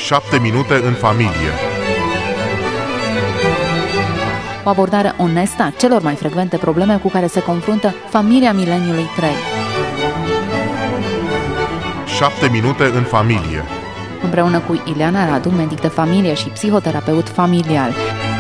7 minute în familie. O abordare onestă a celor mai frecvente probleme cu care se confruntă familia mileniului 3. 7 minute în familie. Împreună cu Ileana Radu, medic de familie și psihoterapeut familial.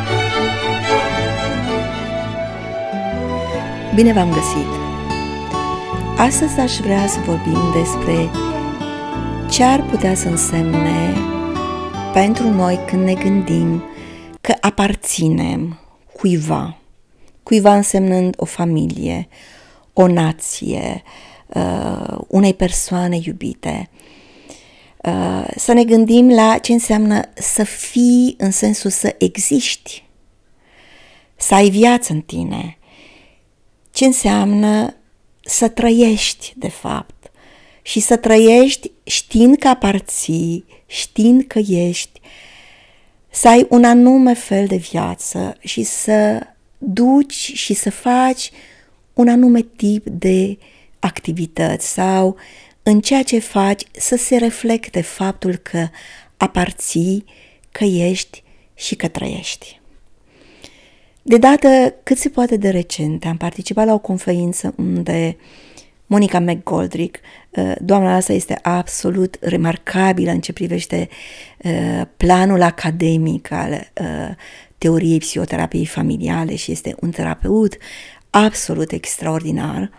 Bine v-am găsit! Astăzi aș vrea să vorbim despre ce ar putea să însemne pentru noi când ne gândim că aparținem cuiva însemnând o familie, o nație, unei persoane iubite. Să ne gândim la ce înseamnă să fii în sensul să existi, să ai viață în tine, ce înseamnă să trăiești de fapt și să trăiești știind că aparții, știind că ești, să ai un anume fel de viață și să duci și să faci un anume tip de activități sau în ceea ce faci să se reflecte faptul că aparții, că ești și că trăiești. De dată cât se poate de recente am participat la o conferință unde Monica McGoldrick, doamna asta este absolut remarcabilă în ce privește planul academic al teoriei psihoterapiei familiale și este un terapeut absolut extraordinar.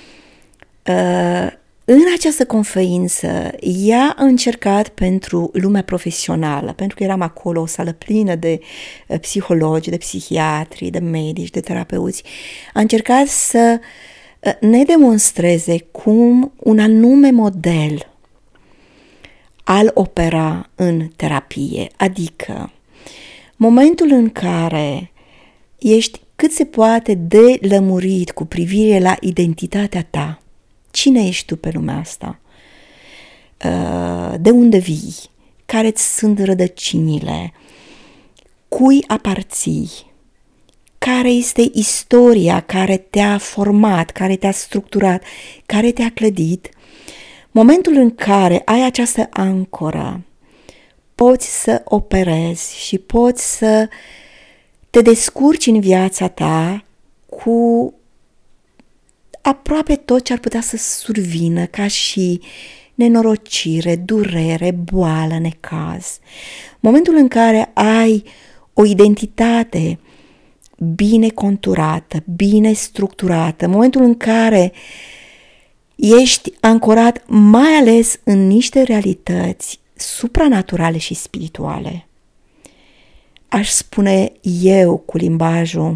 În această conferință, ea a încercat pentru lumea profesională, pentru că eram acolo, o sală plină de psihologi, de psihiatri, de medici, de terapeuți, a încercat să ne demonstreze cum un anume model al opera în terapie, adică momentul în care ești cât se poate de lămurit cu privire la identitatea ta. Cine ești tu pe lumea asta? De unde vii? Care-ți sunt rădăcinile? Cui aparții? Care este istoria care te-a format, care te-a structurat, care te-a clădit? Momentul în care ai această ancoră, poți să operezi și poți să te descurci în viața ta cu aproape tot ce ar putea să survină ca și nenorocire, durere, boală, necaz. Momentul în care ai o identitate bine conturată, bine structurată, momentul în care ești ancorat mai ales în niște realități supranaturale și spirituale. Aș spune eu cu limbajul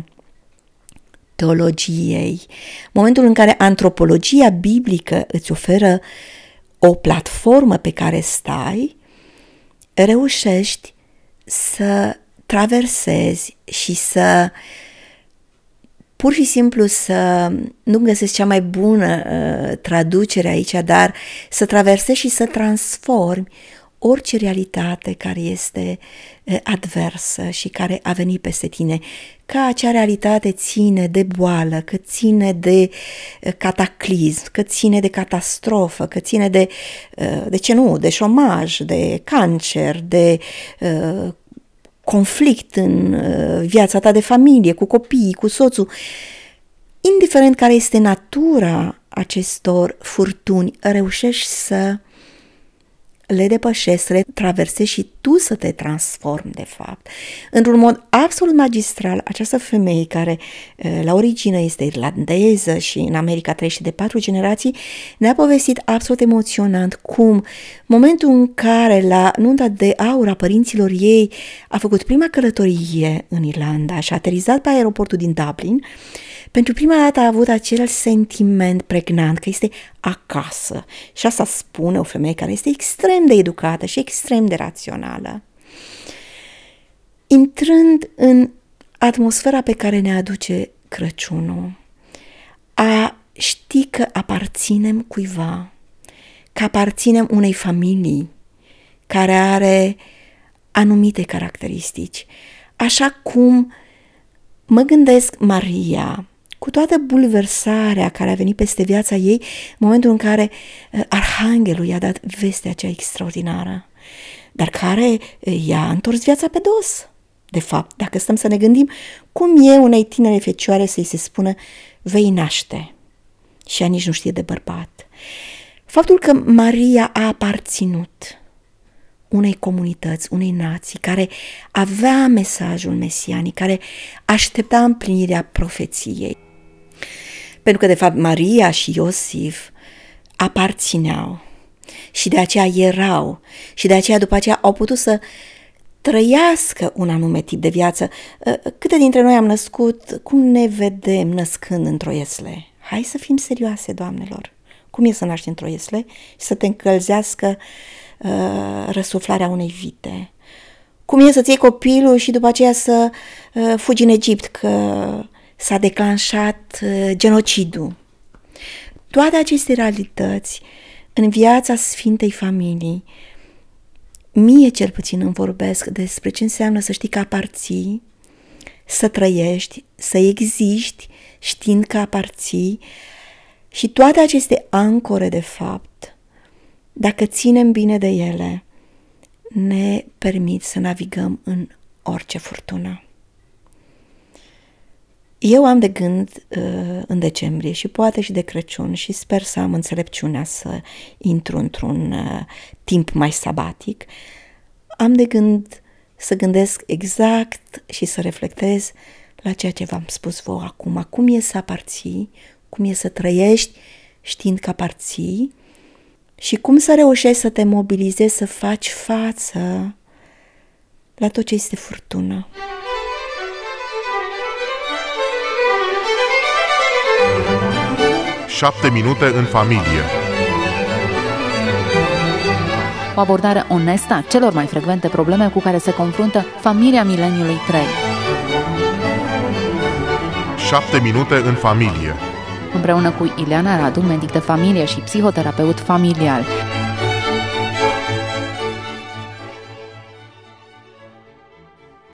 teologiei, momentul în care antropologia biblică îți oferă o platformă pe care stai, reușești să traversezi și să pur și simplu să nu găsesc cea mai bună traducere aici, dar să traversezi și să transformi orice realitate care este adversă și care a venit peste tine, că acea realitate ține de boală, că ține de cataclism, că ține de catastrofă, că ține de ce nu, de șomaj, de cancer, de conflict în viața ta de familie, cu copiii, cu soțul. Indiferent care este natura acestor furtuni, reușești să le depășești, să le traversezi și tu să te transformi, de fapt. Într-un mod absolut magistral, această femeie care la origine este irlandeză și în America trăiește de 4 generații, ne-a povestit absolut emoționant cum momentul în care la nunta de aur a părinților ei a făcut prima călătorie în Irlanda și a aterizat pe aeroportul din Dublin, pentru prima dată a avut acel sentiment pregnant că este acasă. Și asta spune o femeie care este extrem de educată și extrem de rațională. Intrând în atmosfera pe care ne aduce Crăciunul, a ști că aparținem cuiva, că aparținem unei familii care are anumite caracteristici. Așa cum mă gândesc Maria, cu toată bulversarea care a venit peste viața ei, în momentul în care arhanghelul i-a dat vestea aceea extraordinară. dar care i-a întors viața pe dos. De fapt, dacă stăm să ne gândim, cum e unei tinere fecioare să-i se spună vei naște și ea nici nu știe de bărbat. Faptul că Maria a aparținut unei comunități, unei nații care avea mesajul mesianic, care aștepta împlinirea profeției. Pentru că, de fapt, Maria și Iosif aparțineau și de aceea erau și de aceea după aceea au putut să trăiască un anume tip de viață. Câte dintre noi am născut, cum ne vedem născând într-o iesle? Hai să fim serioase, doamnelor. Cum e să naști într-o iesle și să te încălzească răsuflarea unei vite? Cum e să-ți iei copilul și după aceea să fugi în Egipt, că s-a declanșat genocidul? Toate aceste realități în viața Sfintei Familii, mie cel puțin îmi vorbesc despre ce înseamnă să știi că aparții, să trăiești, să existi știind că aparții, și toate aceste ancore, de fapt, dacă ținem bine de ele, ne permit să navigăm în orice furtună. Eu am de gând în decembrie și poate și de Crăciun și sper să am înțelepciunea să intru într-un timp mai sabatic, am de gând să gândesc exact și să reflectez la ceea ce v-am spus vouă acum. Cum e să aparții, cum e să trăiești știind că aparții și cum să reușești să te mobilizezi, să faci față la tot ce este furtună. Șapte minute în familie. O abordare onestă a celor mai frecvente probleme cu care se confruntă familia mileniului 3. 7 minute în familie. Împreună cu Ileana Radu, medic de familie și psihoterapeut familial.